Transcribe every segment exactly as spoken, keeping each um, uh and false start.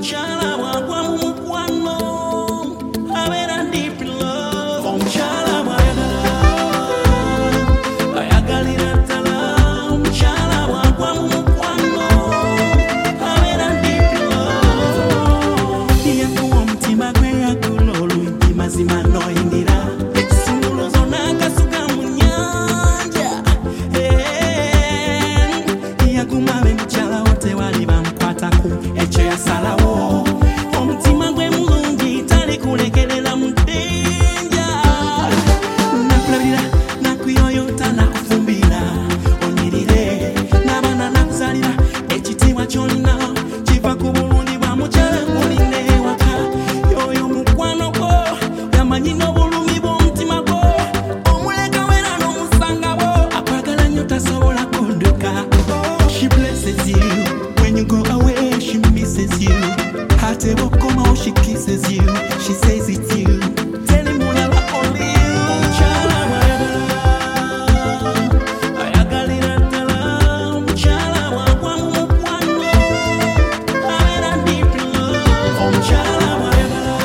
She blesses you when you go away. She misses you. Heart will come out. She kisses you. She says it's you. Tell him we are only you. Chala wayagala, ayagalira tala. Chala wagwamu mukwano, abera deep in love. Chala wayagala,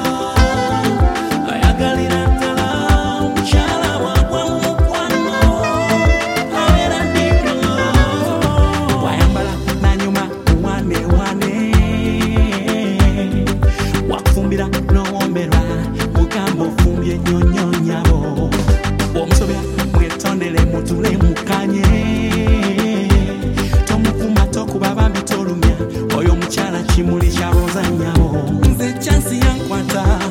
ayagalira tala. Chala wagwamu mukwano, abera deep in love. Wayambala na nyuma wane wane, wakufumbira n'owombera mugambo fumbye nyonyo nyabo. Omusobya mwetondere mutule mukanye, tomukuma tokuba bambi tolumya. Oyo mukyala kimuli kya roza nyabo. Nze chansi yankwata